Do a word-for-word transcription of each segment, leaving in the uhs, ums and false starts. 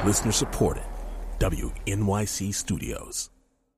Listener supported. W N Y C Studios.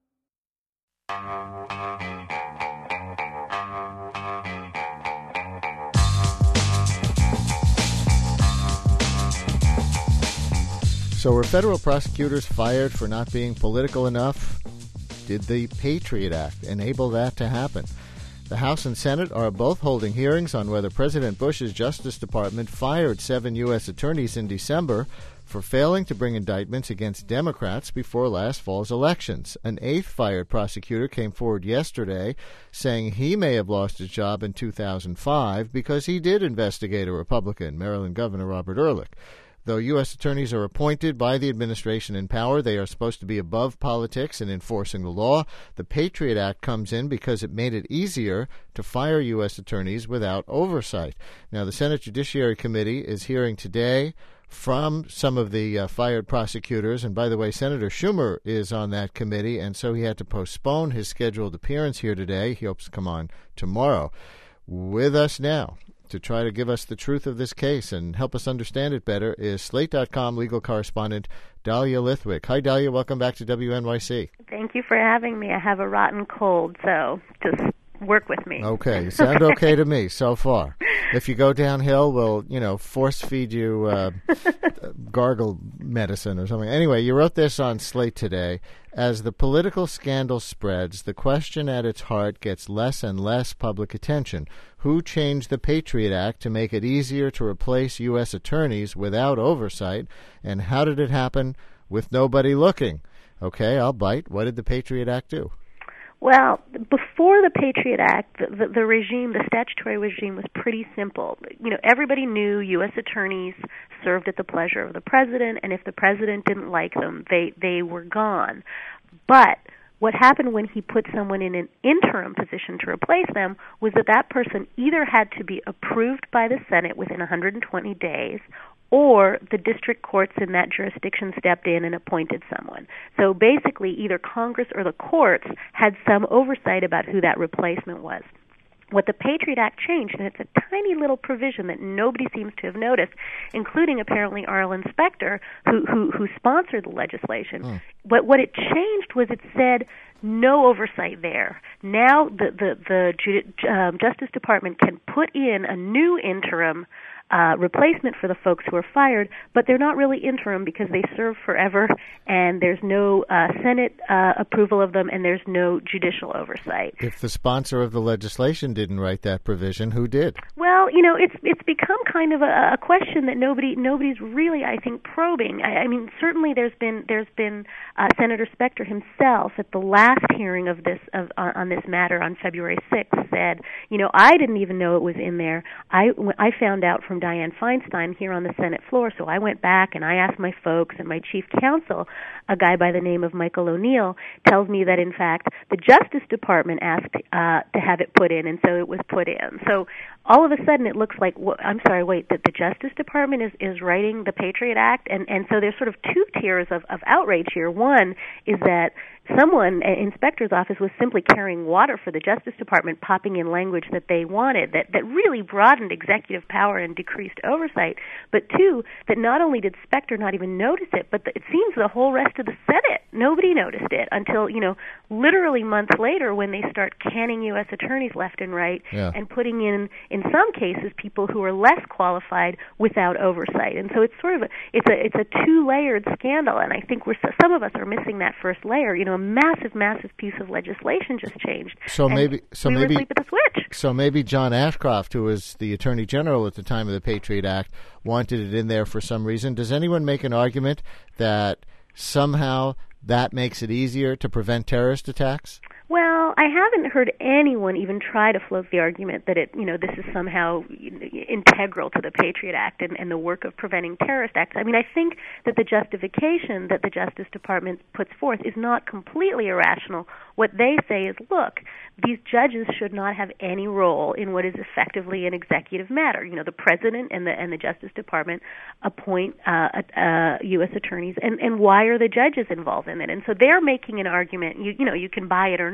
So were federal prosecutors fired for not being political enough? Did the Patriot Act enable that to happen? The House and Senate are both holding hearings on whether President Bush's Justice Department fired seven U S attorneys in December for failing to bring indictments against Democrats before last fall's elections. An eighth fired prosecutor came forward yesterday saying he may have lost his job in two thousand five because he did investigate a Republican, Maryland Governor Robert Ehrlich. Though U S attorneys are appointed by the administration in power, they are supposed to be above politics and enforcing the law. The Patriot Act comes in because it made it easier to fire U S attorneys without oversight. Now, the Senate Judiciary Committee is hearing today from some of the uh, fired prosecutors. And by the way, Senator Schumer is on that committee, and so he had to postpone his scheduled appearance here today. He hopes to come on tomorrow. With us now to try to give us the truth of this case and help us understand it better is Slate dot com legal correspondent Dahlia Lithwick. Hi, Dahlia. Welcome back to W N Y C. Thank you for having me. I have a rotten cold, so just work with me. Okay. You sound okay to me so far. If you go downhill, we'll, you know, force feed you uh, gargle medicine or something. Anyway, you wrote this on Slate today. As the political scandal spreads, the question at its heart gets less and less public attention. Who changed the Patriot Act to make it easier to replace U S attorneys without oversight? And how did it happen with nobody looking? Okay, I'll bite. What did the Patriot Act do? Well, before the Patriot Act, the, the, the regime, the statutory regime was pretty simple. You know, everybody knew U S attorneys served at the pleasure of the president, and if the president didn't like them, they, they were gone. But what happened when he put someone in an interim position to replace them was that that person either had to be approved by the Senate within one hundred twenty days, or the district courts in that jurisdiction stepped in and appointed someone. So basically, either Congress or the courts had some oversight about who that replacement was. What the Patriot Act changed, and it's a tiny little provision that nobody seems to have noticed, including apparently Arlen Specter, who, who, who sponsored the legislation. Mm. But what it changed was it said no oversight there. Now the, the, the um, Justice Department can put in a new interim Uh, replacement for the folks who are fired, but they're not really interim because they serve forever, and there's no uh, Senate uh, approval of them, and there's no judicial oversight. If the sponsor of the legislation didn't write that provision, who did? Well, you know, it's it's become kind of a, a question that nobody nobody's really, I think, probing. I, I mean, certainly there's been there's been uh, Senator Specter himself at the last hearing of this of on, on this matter on February sixth said, you know, I didn't even know it was in there. I I found out from Dianne Feinstein here on the Senate floor, so I went back and I asked my folks, and my chief counsel, a guy by the name of Michael O'Neill, tells me that in fact the Justice Department asked uh, to have it put in, and so it was put in. So all of a sudden it looks like, well, I'm sorry, wait, that the Justice Department is, is writing the Patriot Act, and, and so there's sort of two tiers of, of outrage here. One is that someone, an inspector's office, was simply carrying water for the Justice Department, popping in language that they wanted, that, that really broadened executive power and decreased oversight. But two, that not only did Specter not even notice it, but the, it seems the whole rest of the Senate, nobody noticed it until, you know, literally months later when they start canning U S attorneys left and right yeah. and putting in, in some cases, people who are less qualified without oversight. And so it's sort of a, it's a, it's a two-layered scandal, and I think we're, some of us are missing that first layer. You know, a massive, massive piece of legislation just changed. So maybe, so we maybe, were asleep at the switch. So maybe John Ashcroft, who was the Attorney General at the time of the Patriot Act, wanted it in there for some reason. Does anyone make an argument that somehow that makes it easier to prevent terrorist attacks? Well, I haven't heard anyone even try to float the argument that it, you know, this is somehow integral to the Patriot Act and, and the work of preventing terrorist acts. I mean, I think that the justification that the Justice Department puts forth is not completely irrational. What they say is, look, these judges should not have any role in what is effectively an executive matter. You know, the President and the and the Justice Department appoint uh, uh, U S attorneys, and, and why are the judges involved in it? And so they're making an argument, you, you know, you can buy it or not,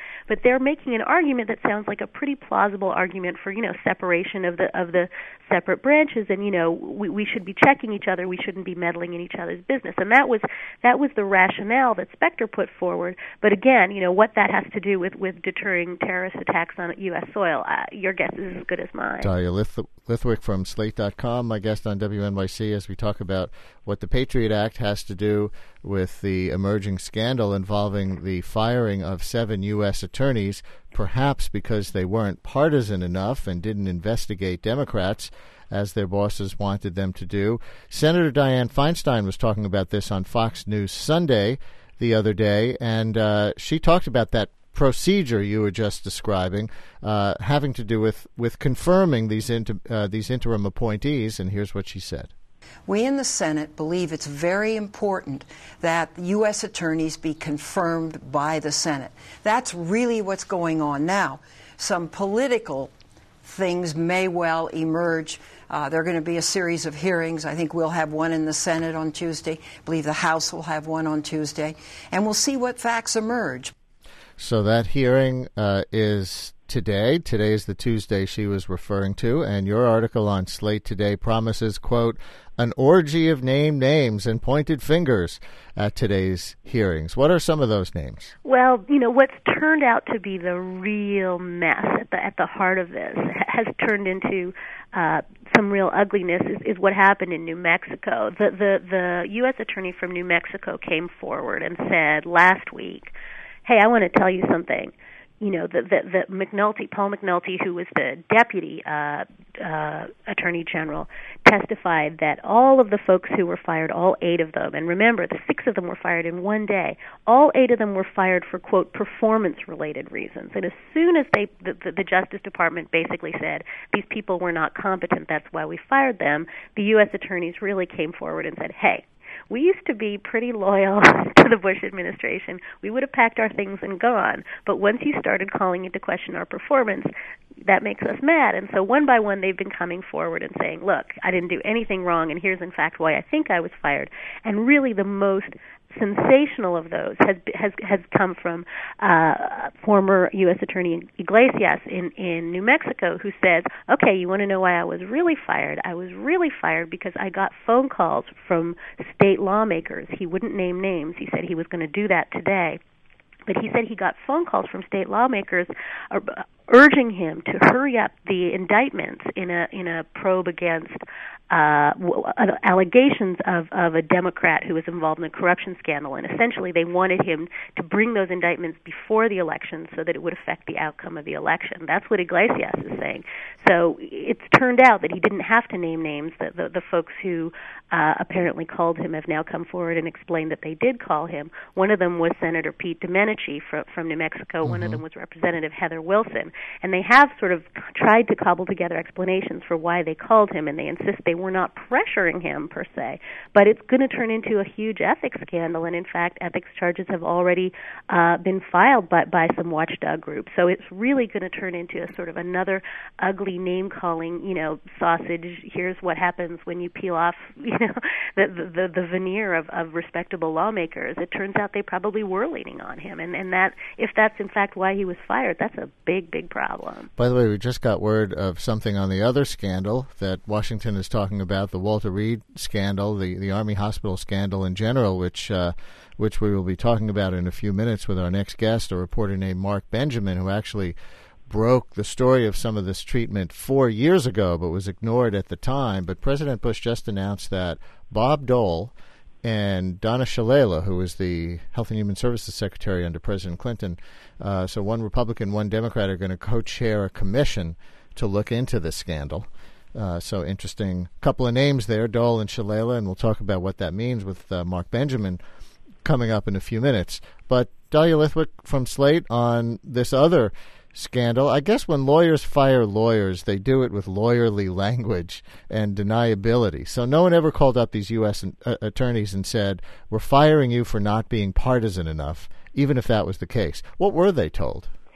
But they're making an argument that sounds like a pretty plausible argument for, you know, separation of the of the separate branches, and, you know, we, we should be checking each other. We shouldn't be meddling in each other's business. And that was that was the rationale that Specter put forward. But again, you know, what that has to do with, with deterring terrorist attacks on U S soil, uh, your guess is as good as mine. Dahlia Lith- Lithwick from Slate dot com, my guest on W N Y C, as we talk about what the Patriot Act has to do with the emerging scandal involving the firing of seven U S attorneys, perhaps because they weren't partisan enough and didn't investigate Democrats as their bosses wanted them to do. Senator Dianne Feinstein was talking about this on Fox News Sunday the other day, and uh, she talked about that procedure you were just describing, uh, having to do with, with confirming these inter, uh, these interim appointees, and here's what she said. We in the Senate believe it's very important that U S attorneys be confirmed by the Senate. That's really what's going on now. Some political things may well emerge. Uh, there are going to be a series of hearings. I think we'll have one in the Senate on Tuesday. I believe the House will have one on Tuesday. And we'll see what facts emerge. So that hearing uh, is today. Today is the Tuesday she was referring to, and your article on Slate today promises, quote, an orgy of named names and pointed fingers at today's hearings. What are some of those names? Well, you know, what's turned out to be the real mess at the at the heart of this has turned into uh, some real ugliness is, is what happened in New Mexico. The, the, the U S attorney from New Mexico came forward and said last week, hey, I want to tell you something. You know, the, the, the McNulty, Paul McNulty, who was the deputy uh, uh, attorney general, testified that all of the folks who were fired, all eight of them, and remember, the six of them were fired in one day, all eight of them were fired for, quote, performance-related reasons. And as soon as they, the, the, the Justice Department basically said these people were not competent, that's why we fired them, the U S attorneys really came forward and said, hey, we used to be pretty loyal to the Bush administration. We would have packed our things and gone. But once you started calling into question our performance, that makes us mad. And so one by one, they've been coming forward and saying, look, I didn't do anything wrong, and here's, in fact, why I think I was fired. And really the most sensational of those has has has come from uh, former U S Attorney Iglesias in, in New Mexico, who says, okay, you want to know why I was really fired? I was really fired because I got phone calls from state lawmakers. He wouldn't name names. He said he was going to do that today. But he said he got phone calls from state lawmakers uh, urging him to hurry up the indictments in a in a probe against uh, allegations of, of a Democrat who was involved in a corruption scandal. And essentially they wanted him to bring those indictments before the election so that it would affect the outcome of the election. That's what Iglesias is saying. So it's turned out that he didn't have to name names. The, the, the folks who uh, apparently called him have now come forward and explained that they did call him. One of them was Senator Pete Domenici from, from New Mexico. Mm-hmm. One of them was Representative Heather Wilson. And they have sort of tried to cobble together explanations for why they called him, and they insist they were not pressuring him per se. But it's going to turn into a huge ethics scandal, and in fact, ethics charges have already uh, been filed by, by some watchdog groups. So it's really going to turn into a sort of another ugly name-calling, you know, sausage. Here's what happens when you peel off, you know, the the, the veneer of, of respectable lawmakers. It turns out they probably were leaning on him, and, and that if that's in fact why he was fired, that's a big, big problem. By the way, we just got word of something on the other scandal that Washington is talking about, the Walter Reed scandal, the, the Army hospital scandal in general, which uh, which we will be talking about in a few minutes with our next guest, a reporter named Mark Benjamin, who actually broke the story of some of this treatment four years ago but was ignored at the time. But President Bush just announced that Bob Dole and Donna Shalala, who was the Health and Human Services Secretary under President Clinton, uh, so one Republican, one Democrat, are going to co-chair a commission to look into this scandal. Uh, so interesting couple of names there, Dole and Shalala, and we'll talk about what that means with uh, Mark Benjamin coming up in a few minutes. But Dahlia Lithwick from Slate on this other scandal. I guess when lawyers fire lawyers, they do it with lawyerly language and deniability. So no one ever called up these U S uh, attorneys and said, we're firing you for not being partisan enough, even if that was the case. What were they told?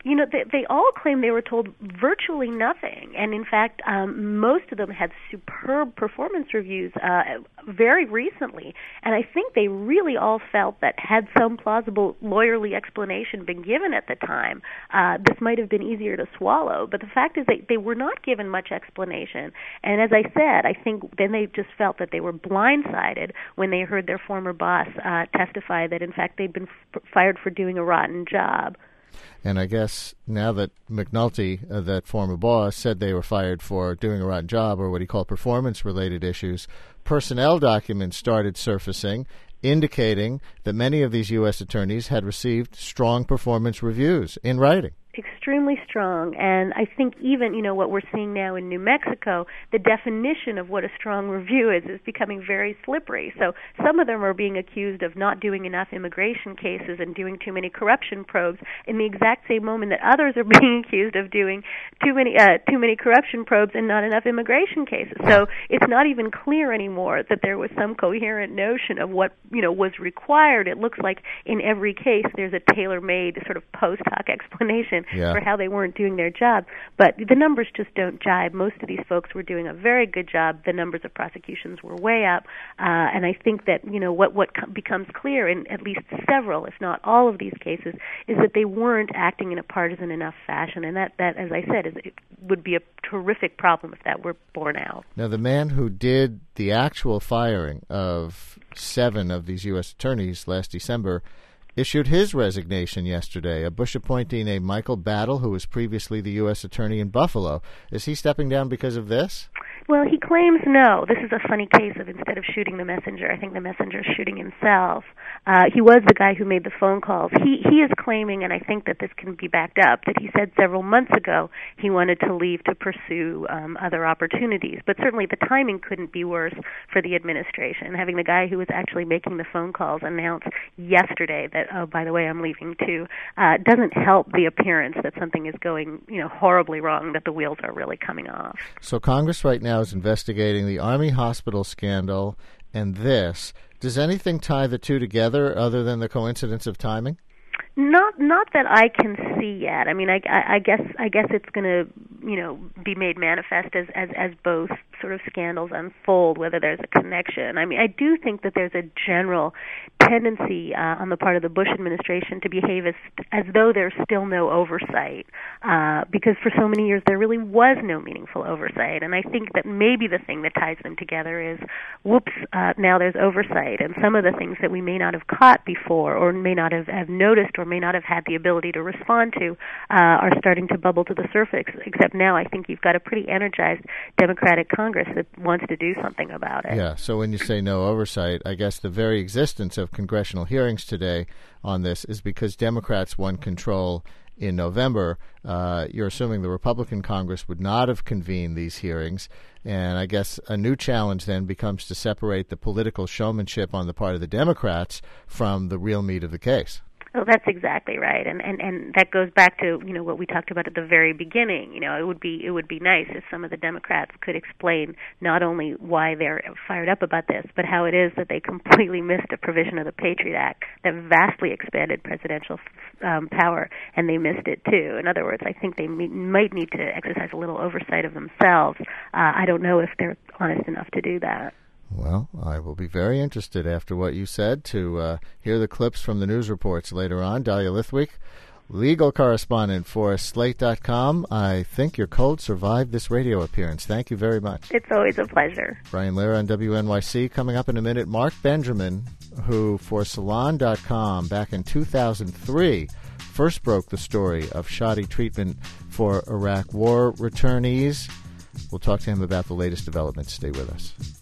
You know, they, they all claim they were told virtually nothing. And in fact, um, most of them had superb performance reviews uh, very recently. And I think they really all felt that had some plausible lawyerly explanation been given at the time, uh, this might have been easier to swallow. But the fact is they, they were not given much explanation. And as I said, I think then they just felt that they were blindsided when they heard their former boss uh, testify that, in fact, they'd been f- fired for doing a rotten job. And I guess now that McNulty, uh, that former boss, said they were fired for doing a rotten job or what he called performance-related issues, personnel documents started surfacing indicating that many of these U S attorneys had received strong performance reviews in writing. Extremely strong, and I think even, you know, what we're seeing now in New Mexico, the definition of what a strong review is is becoming very slippery. So some of them are being accused of not doing enough immigration cases and doing too many corruption probes in the exact same moment that others are being accused of doing too many uh, too many corruption probes and not enough immigration cases. So it's not even clear anymore that there was some coherent notion of what, you know, was required. It looks like in every case there's a tailor-made sort of post hoc explanation Yeah. for how they weren't doing their job. But the numbers just don't jibe. Most of these folks were doing a very good job. The numbers of prosecutions were way up. Uh, and I think that, you know, what, what co- becomes clear in at least several, if not all of these cases, is that they weren't acting in a partisan enough fashion. And that, that as I said, is, it would be a terrific problem if that were borne out. Now, the man who did the actual firing of seven of these U S attorneys last December issued his resignation yesterday. A Bush appointee named Michael Battle, who was previously the U S attorney in Buffalo. Is he stepping down because of this? Well, he claims no. This is a funny case of instead of shooting the messenger, I think the messenger is shooting himself. Uh, he was the guy who made the phone calls. He he is claiming, and I think that this can be backed up, that he said several months ago he wanted to leave to pursue um, other opportunities. But certainly the timing couldn't be worse for the administration. Having the guy who was actually making the phone calls announce yesterday that, oh, by the way, I'm leaving too, uh, doesn't help the appearance that something is going, you know, horribly wrong, that the wheels are really coming off. So Congress right now is investigating the Army hospital scandal and this. Does anything tie the two together other than the coincidence of timing? Not, not that I can see yet. I mean, I, I, I guess, I guess it's going to, you know, be made manifest as, as, as both sort of scandals unfold, whether there's a connection. I mean, I do think that there's a general tendency uh, on the part of the Bush administration to behave as, as though there's still no oversight, uh, because for so many years there really was no meaningful oversight. And I think that maybe the thing that ties them together is, whoops, uh, now there's oversight, and some of the things that we may not have caught before or may not have, have noticed or may not have had the ability to respond to uh, are starting to bubble to the surface, except now I think you've got a pretty energized Democratic Congress that wants to do something about it. Yeah, so when you say no oversight, I guess the very existence of congressional hearings today on this is because Democrats won control in November. Uh, you're assuming the Republican Congress would not have convened these hearings, and I guess a new challenge then becomes to separate the political showmanship on the part of the Democrats from the real meat of the case. Oh, that's exactly right, and, and and that goes back to, you know, what we talked about at the very beginning. You know, it would be it would be nice if some of the Democrats could explain not only why they're fired up about this, but how it is that they completely missed a provision of the Patriot Act that vastly expanded presidential um, power, and they missed it too. In other words, I think they me- might need to exercise a little oversight of themselves. Uh, I don't know if they're honest enough to do that. Well, I will be very interested after what you said to uh, hear the clips from the news reports later on. Dahlia Lithwick, legal correspondent for Slate dot com. I think your cold survived this radio appearance. Thank you very much. It's always a pleasure. Brian Lehrer on W N Y C. Coming up in a minute, Mark Benjamin, who for Salon dot com back in two thousand three first broke the story of shoddy treatment for Iraq war returnees. We'll talk to him about the latest developments. Stay with us.